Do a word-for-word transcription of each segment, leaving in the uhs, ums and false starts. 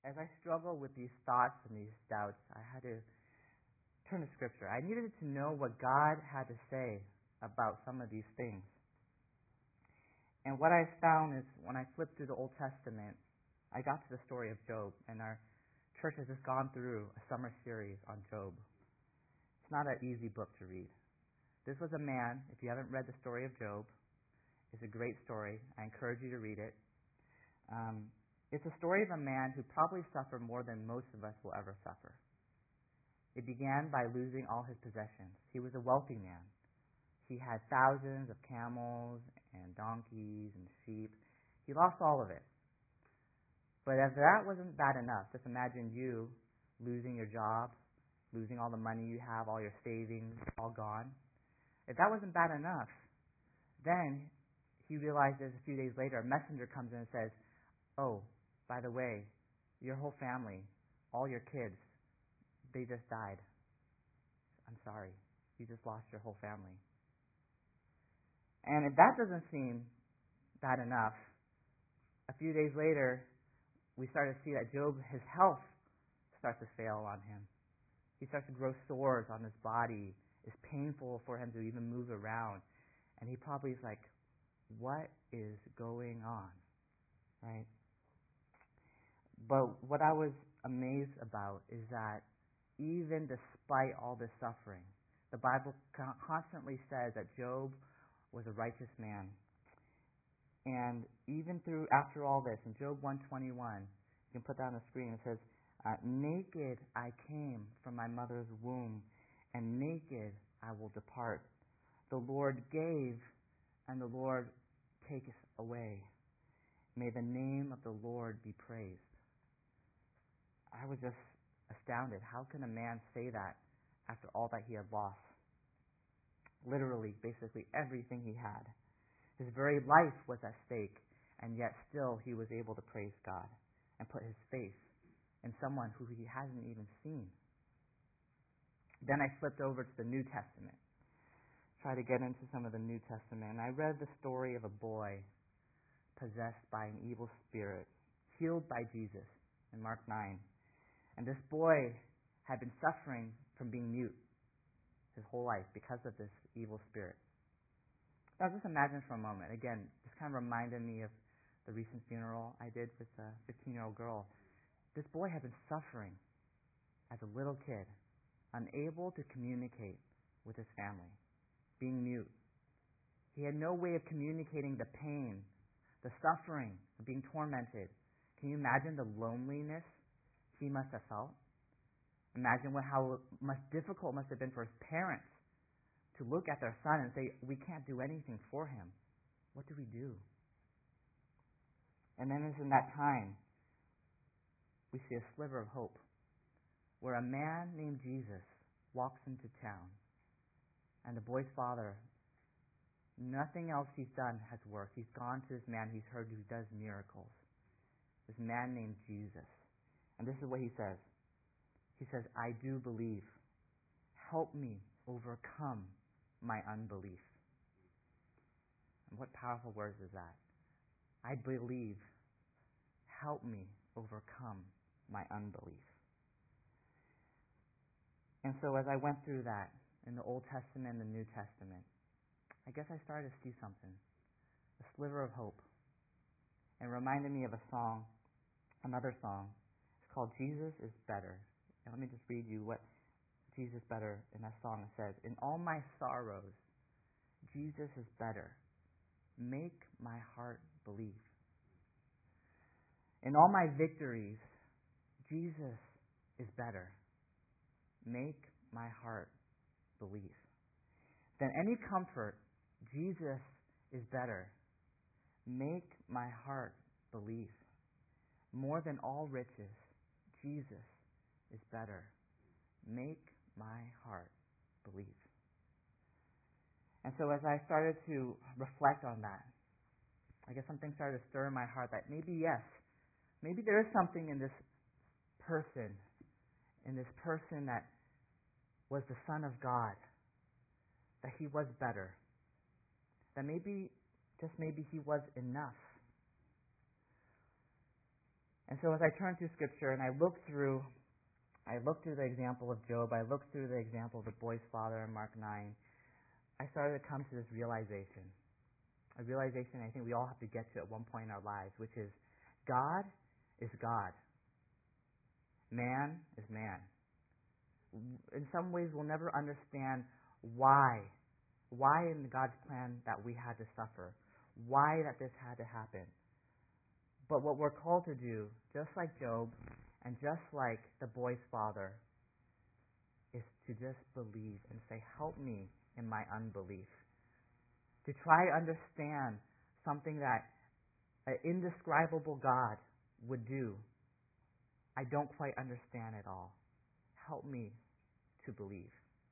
as I struggled with these thoughts and these doubts, I had to turn to Scripture. I needed to know what God had to say about some of these things. And what I found is when I flipped through the Old Testament, I got to the story of Job, and our church has just gone through a summer series on Job. It's not an easy book to read. This was a man, if you haven't read the story of Job, it's a great story. I encourage you to read it. Um, it's a story of a man who probably suffered more than most of us will ever suffer. It began by losing all his possessions. He was a wealthy man. He had thousands of camels and donkeys and sheep. He lost all of it. But if that wasn't bad enough, just imagine you losing your job, losing all the money you have, all your savings, all gone. If that wasn't bad enough, then he realizes a few days later, a messenger comes in and says, oh, by the way, your whole family, all your kids, they just died. I'm sorry. You just lost your whole family. And if that doesn't seem bad enough, a few days later, we start to see that Job, his health starts to fail on him. He starts to grow sores on his body. It's painful for him to even move around. And he probably is like, what is going on? Right? But what I was amazed about is that even despite all this suffering, the Bible constantly says that Job was a righteous man. And even through after all this, in Job one twenty-one, you can put that on the screen, it says, uh, naked I came from my mother's womb, and naked I will depart. The Lord gave, and the Lord taketh away. May the name of the Lord be praised. I was just astounded. How can a man say that after all that he had lost? Literally, basically everything he had. His very life was at stake, and yet still he was able to praise God and put his faith in someone who he hasn't even seen. Then I flipped over to the New Testament, try to get into some of the New Testament, and I read the story of a boy possessed by an evil spirit, healed by Jesus in Mark nine. And this boy had been suffering from being mute his whole life because of this evil spirit. Now just imagine for a moment, again, this kind of reminded me of the recent funeral I did with a fifteen-year-old girl. This boy had been suffering as a little kid, unable to communicate with his family, being mute. He had no way of communicating the pain, the suffering of being tormented. Can you imagine the loneliness he must have felt? Imagine what, how much difficult it must have been for his parents to look at their son and say, we can't do anything for him. What do we do? And then it's in that time we see a sliver of hope where a man named Jesus walks into town, and the boy's father, nothing else he's done has worked. He's gone to this man he's heard who does miracles. This man named Jesus. And this is what he says. He says, I do believe. Help me overcome my unbelief. And what powerful words is that? I believe. Help me overcome my unbelief. And so as I went through that in the Old Testament and the New Testament, I guess I started to see something, a sliver of hope. And it reminded me of a song, another song. It's called Jesus is Better. And let me just read you what Jesus is Better in that song. It says, in all my sorrows, Jesus is better. Make my heart believe. In all my victories, Jesus is better. Make my heart believe. Than any comfort, Jesus is better. Make my heart believe. More than all riches, Jesus is better. Make my heart believe. And so as I started to reflect on that, I guess something started to stir in my heart that maybe, yes, maybe there is something in this person, in this person that was the Son of God, that he was better, that maybe, just maybe he was enough. And so as I turn through Scripture and I look through, I look through the example of Job, I look through the example of the boy's father in Mark nine, I started to come to this realization, a realization I think we all have to get to at one point in our lives, which is God is God. Man is man. In some ways, we'll never understand why, why in God's plan that we had to suffer, why that this had to happen. But what we're called to do, just like Job and just like the boy's father, is to just believe and say, help me in my unbelief. To try to understand something that an indescribable God would do. I don't quite understand it all. Help me to believe.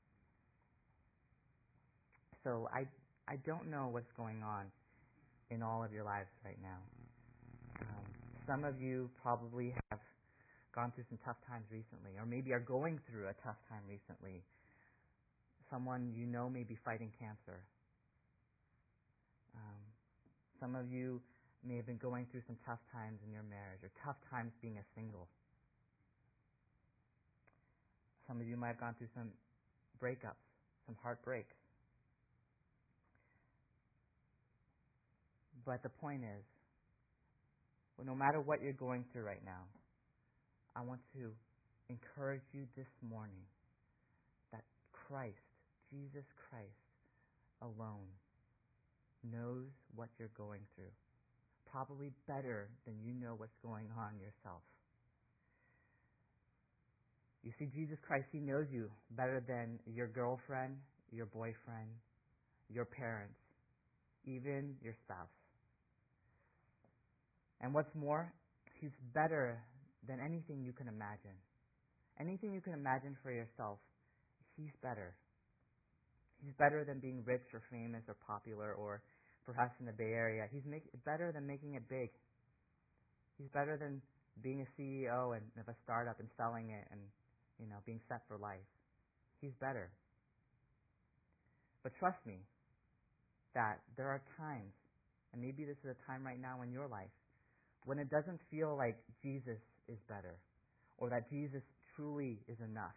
So I I don't know what's going on in all of your lives right now. Um, some of you probably have gone through some tough times recently, or maybe are going through a tough time recently. Someone you know may be fighting cancer. Um, some of you may have been going through some tough times in your marriage, or tough times being a single. Some of you might have gone through some breakups, some heartbreaks. But the point is, well, no matter what you're going through right now, I want to encourage you this morning that Christ, Jesus Christ alone, knows what you're going through, probably better than you know what's going on yourself. You see, Jesus Christ, He knows you better than your girlfriend, your boyfriend, your parents, even your spouse. And what's more, He's better than anything you can imagine. Anything you can imagine for yourself, He's better. He's better than being rich or famous or popular or perhaps in the Bay Area. He's make, better than making it big. He's better than being a C E O and, of a startup and selling it and, you know, being set for life. He's better. But trust me that there are times, and maybe this is a time right now in your life, when it doesn't feel like Jesus is better or that Jesus truly is enough.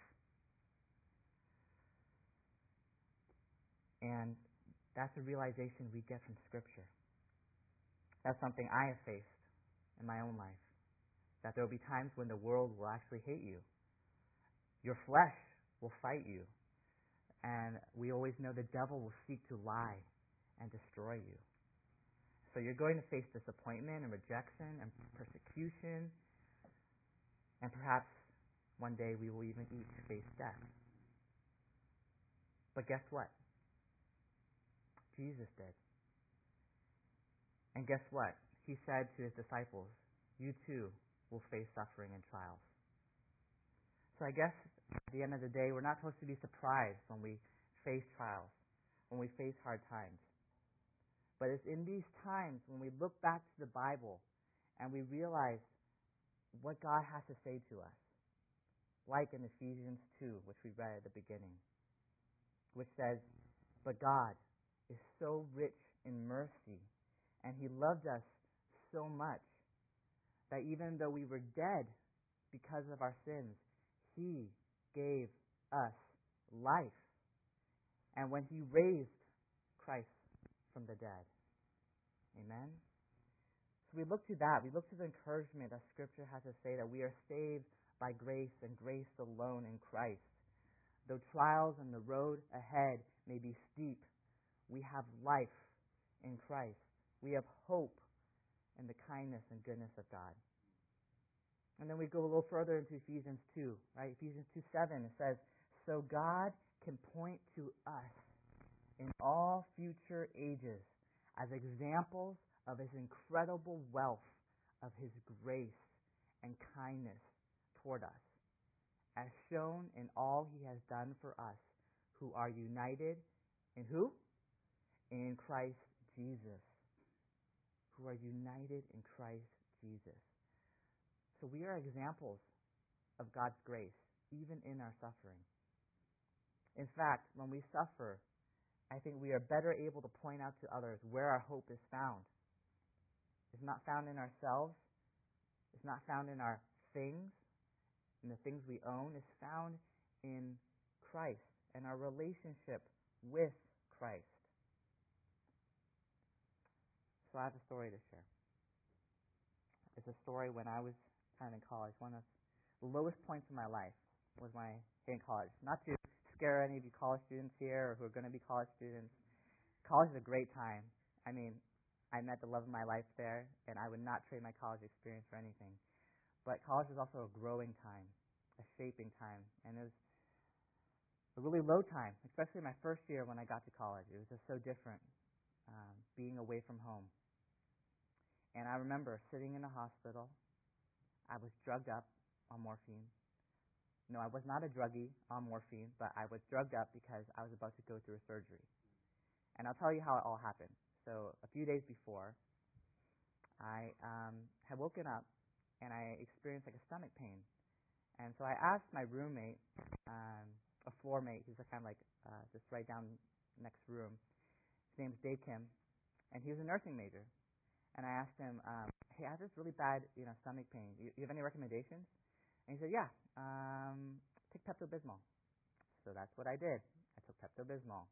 And that's a realization we get from Scripture. That's something I have faced in my own life. That there will be times when the world will actually hate you. Your flesh will fight you. And we always know the devil will seek to lie and destroy you. So you're going to face disappointment and rejection and persecution. And perhaps one day we will even each face death. But guess what? Jesus did. And guess what? He said to His disciples, you too will face suffering and trials. So I guess at the end of the day, we're not supposed to be surprised when we face trials, when we face hard times. But it's in these times when we look back to the Bible and we realize what God has to say to us. Like in Ephesians two, which we read at the beginning, which says, but God is so rich in mercy, and He loved us so much that even though we were dead because of our sins, He gave us life. And when He raised Christ from the dead. Amen? So we look to that. We look to the encouragement that Scripture has to say that we are saved by grace and grace alone in Christ. Though trials and the road ahead may be steep, we have life in Christ. We have hope in the kindness and goodness of God. And then we go a little further into Ephesians two, right? Ephesians two seven, it says, so God can point to us in all future ages as examples of His incredible wealth of His grace and kindness toward us, as shown in all He has done for us who are united in who? In Christ Jesus. Who are united in Christ Jesus. So we are examples of God's grace, even in our suffering. In fact, when we suffer, I think we are better able to point out to others where our hope is found. It's not found in ourselves. It's not found in our things, in the things we own. It's found in Christ and our relationship with Christ. So I have a story to share. It's a story when I was kind of in college. One of the lowest points in my life was when I hit in college. Not to scare any of you college students here or who are going to be college students. College is a great time. I mean, I met the love of my life there, and I would not trade my college experience for anything. But college is also a growing time, a shaping time, and it was a really low time, especially my first year when I got to college. It was just so different, um, being away from home. And I remember sitting in a hospital. I was drugged up on morphine. No, I was not a druggie on morphine, but I was drugged up because I was about to go through a surgery. And I'll tell you how it all happened. So a few days before, I um, had woken up and I experienced like a stomach pain. And so I asked my roommate, um, a floor mate, he's kind of like uh, just right down next room. His name's Dave Kim, and he was a nursing major. And I asked him, um, hey, I have this really bad, you know, stomach pain. You, you have any recommendations? And he said, yeah, um, take Pepto-Bismol. So that's what I did. I took Pepto-Bismol.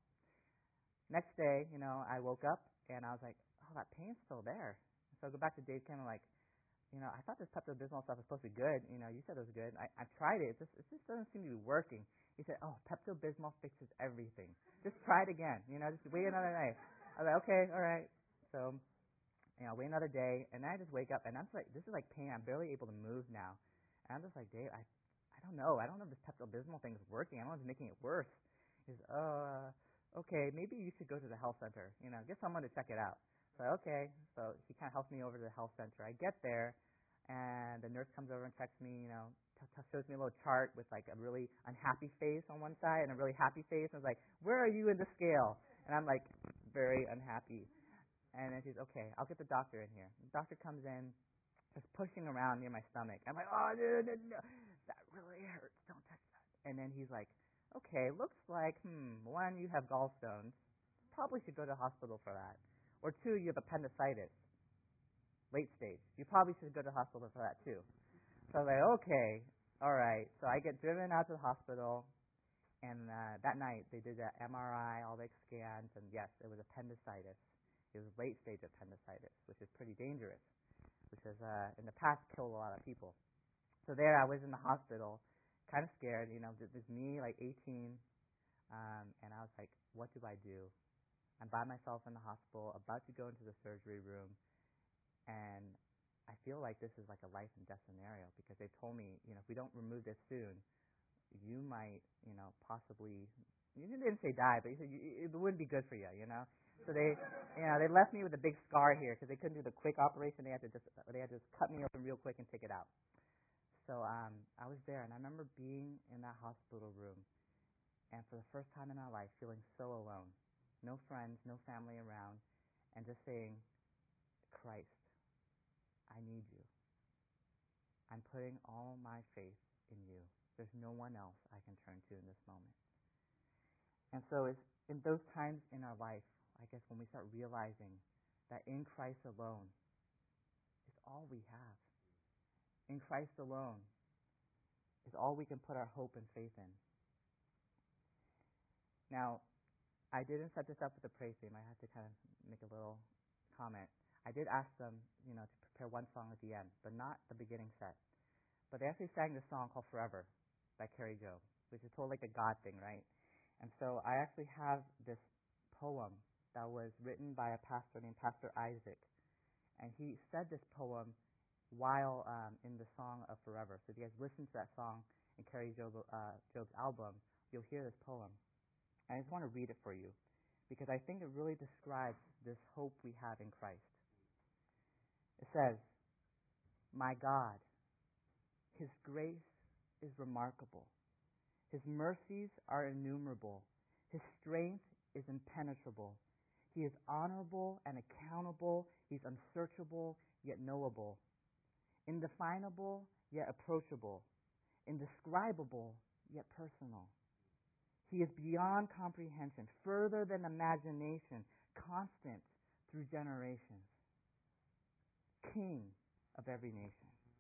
Next day, you know, I woke up and I was like, oh, that pain's still there. So I go back to Dave Kim and like, you know, I thought this Pepto-Bismol stuff was supposed to be good. You know, you said it was good. I, I tried it. It just, it just doesn't seem to be working. He said, oh, Pepto-Bismol fixes everything. Just try it again. You know, just wait another day. I was like, okay, all right. So, you know, wait another day. And then I just wake up and I'm just like, this is like pain. I'm barely able to move now. And I'm just like, Dave, I, I don't know. I don't know if this Pepto-Bismol thing is working. I don't know if it's making it worse. He says, oh, uh, okay, maybe you should go to the health center. You know, get someone to check it out. So, okay. So he kind of helps me over to the health center. I get there. And the nurse comes over and checks me, you know, t- t- shows me a little chart with like a really unhappy face on one side and a really happy face. And I was like, where are you in the scale? And I'm like, very unhappy. And then she's, okay, I'll get the doctor in here. The doctor comes in, just pushing around near my stomach. I'm like, oh, no, no, no, that really hurts. Don't touch that. And then he's like, okay, looks like, hmm, one, you have gallstones. Probably should go to the hospital for that. Or two, you have appendicitis. Late stage. You probably should go to the hospital for that too. So I was like, okay, all right. So I get driven out to the hospital, and uh, that night they did the M R I, all the scans, and yes, it was appendicitis. It was late stage appendicitis, which is pretty dangerous, which has uh, in the past killed a lot of people. So there I was in the hospital, kind of scared. You know, there's me, like eighteen, um, and I was like, what do I do? I'm by myself in the hospital, about to go into the surgery room. And I feel like this is like a life and death scenario because they told me, you know, if we don't remove this soon, you might, you know, possibly, you didn't say die, but you said you, it wouldn't be good for you, you know. So they, you know, they left me with a big scar here because they couldn't do the quick operation. They had to just, they had to just cut me open real quick and take it out. So um, I was there, and I remember being in that hospital room, and for the first time in my life, feeling so alone, no friends, no family around, and just saying, Christ, I need you. I'm putting all my faith in you. There's no one else I can turn to in this moment. And so it's in those times in our life, I guess when we start realizing that in Christ alone is all we have. In Christ alone is all we can put our hope and faith in. Now, I didn't set this up with the praise team. I had to kind of make a little comment. I did ask them, you know, to prepare one song at the end, but not the beginning set. But they actually sang this song called Forever by Carrie Joe, which is totally like a God thing, right? And so I actually have this poem that was written by a pastor named Pastor Isaac. And he said this poem while um, in the song of Forever. So if you guys listen to that song in Carrie Joe, uh, Job's album, you'll hear this poem. And I just want to read it for you because I think it really describes this hope we have in Christ. It says, my God, His grace is remarkable. His mercies are innumerable. His strength is impenetrable. He is honorable and accountable. He's unsearchable yet knowable. Indefinable yet approachable. Indescribable yet personal. He is beyond comprehension, further than imagination, constant through generations. King of every nation.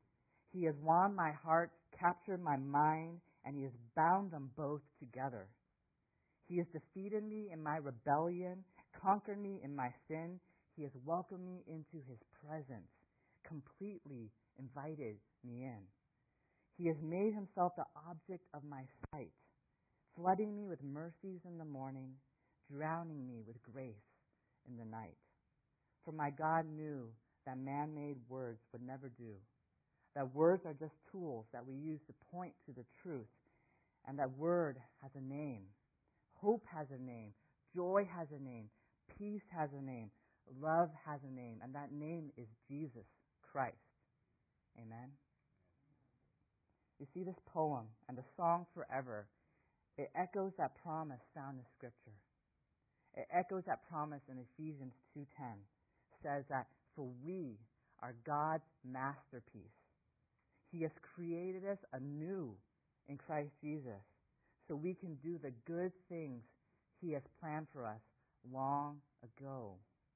He has won my heart, captured my mind, and He has bound them both together. He has defeated me in my rebellion, conquered me in my sin. He has welcomed me into His presence, completely invited me in. He has made Himself the object of my sight, flooding me with mercies in the morning, drowning me with grace in the night. For my God knew that man-made words would never do, that words are just tools that we use to point to the truth, and that word has a name. Hope has a name. Joy has a name. Peace has a name. Love has a name. And that name is Jesus Christ. Amen? You see, this poem and the song Forever, it echoes that promise found in Scripture. It echoes that promise in Ephesians two ten. It says that, for we are God's masterpiece. He has created us anew in Christ Jesus, so we can do the good things He has planned for us long ago.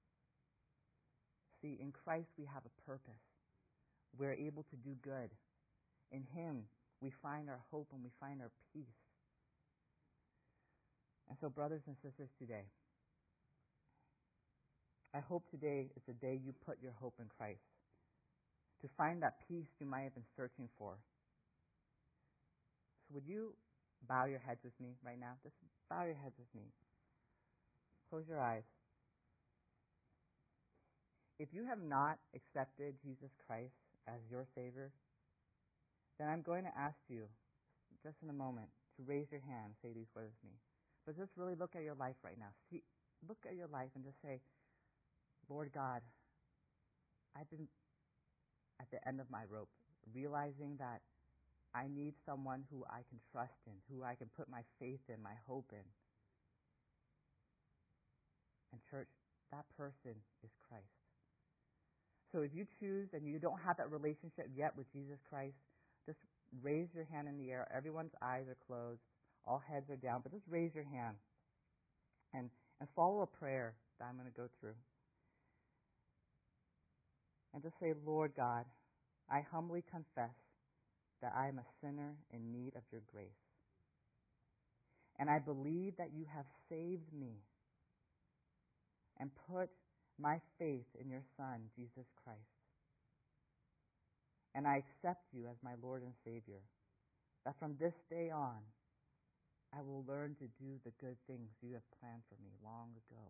See, in Christ we have a purpose. We're able to do good. In Him we find our hope and we find our peace. And so, brothers and sisters, today, I hope today is the day you put your hope in Christ, to find that peace you might have been searching for. So would you bow your heads with me right now? Just bow your heads with me. Close your eyes. If you have not accepted Jesus Christ as your Savior, then I'm going to ask you, just in a moment, to raise your hand and say these words with me. But just really look at your life right now. See, look at your life and just say, Lord God, I've been at the end of my rope, realizing that I need someone who I can trust in, who I can put my faith in, my hope in. And church, that person is Christ. So if you choose and you don't have that relationship yet with Jesus Christ, just raise your hand in the air. Everyone's eyes are closed. All heads are down. But just raise your hand and, and follow a prayer that I'm going to go through. And just say, Lord God, I humbly confess that I am a sinner in need of your grace. And I believe that you have saved me and put my faith in your Son, Jesus Christ. And I accept you as my Lord and Savior, that from this day on, I will learn to do the good things you have planned for me long ago.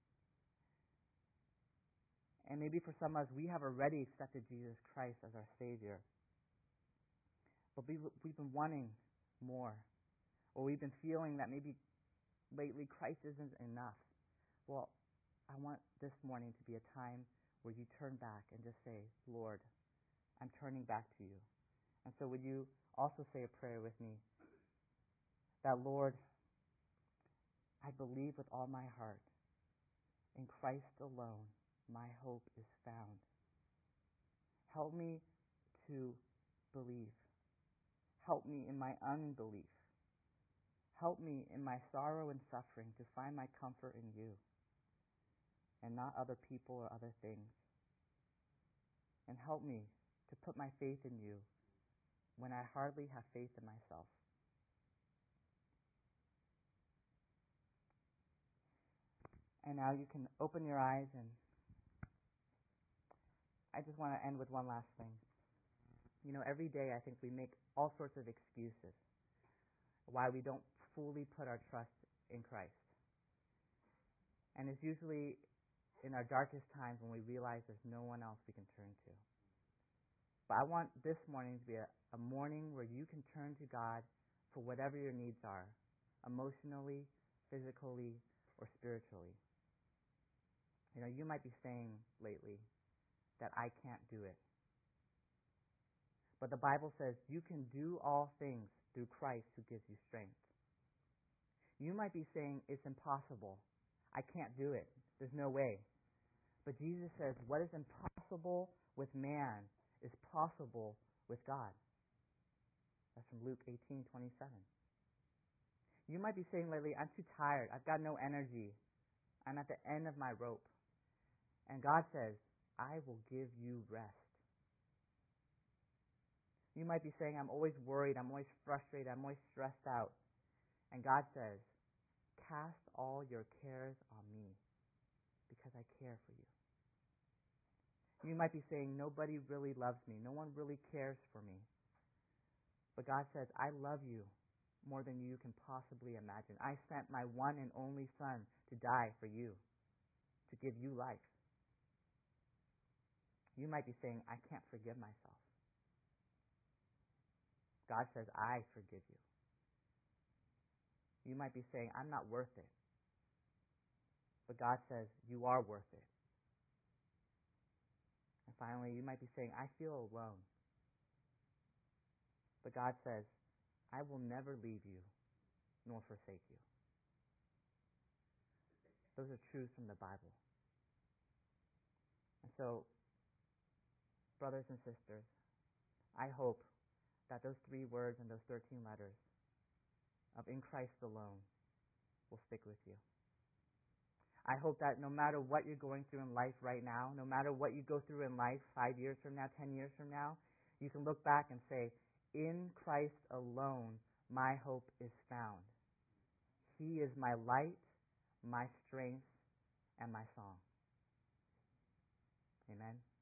And maybe for some of us, we have already accepted Jesus Christ as our Savior. But we've been wanting more. Or we've been feeling that maybe lately Christ isn't enough. Well, I want this morning to be a time where you turn back and just say, Lord, I'm turning back to you. And so would you also say a prayer with me? That, Lord, I believe with all my heart, in Christ alone, my hope is found. Help me to believe. Help me in my unbelief. Help me in my sorrow and suffering to find my comfort in you and not other people or other things. And help me to put my faith in you when I hardly have faith in myself. And now you can open your eyes, and I just want to end with one last thing. You know, every day I think we make all sorts of excuses why we don't fully put our trust in Christ. And it's usually in our darkest times when we realize there's no one else we can turn to. But I want this morning to be a, a morning where you can turn to God for whatever your needs are, emotionally, physically, or spiritually. You know, you might be saying lately that I can't do it. But the Bible says you can do all things through Christ who gives you strength. You might be saying it's impossible. I can't do it. There's no way. But Jesus says what is impossible with man is possible with God. That's from Luke eighteen twenty-seven. You might be saying lately, I'm too tired. I've got no energy. I'm at the end of my rope. And God says, I will give you rest. You might be saying, I'm always worried, I'm always frustrated, I'm always stressed out. And God says, cast all your cares on me because I care for you. You might be saying, nobody really loves me, no one really cares for me. But God says, I love you more than you can possibly imagine. I sent my one and only Son to die for you, to give you life. You might be saying, I can't forgive myself. God says, I forgive you. You might be saying, I'm not worth it. But God says, you are worth it. And finally, you might be saying, I feel alone. But God says, I will never leave you nor forsake you. Those are truths from the Bible. And so, brothers and sisters, I hope that those three words and those thirteen letters of in Christ alone will stick with you. I hope that no matter what you're going through in life right now, no matter what you go through in life five years from now, ten years from now, you can look back and say, in Christ alone, my hope is found. He is my light, my strength, and my song. Amen.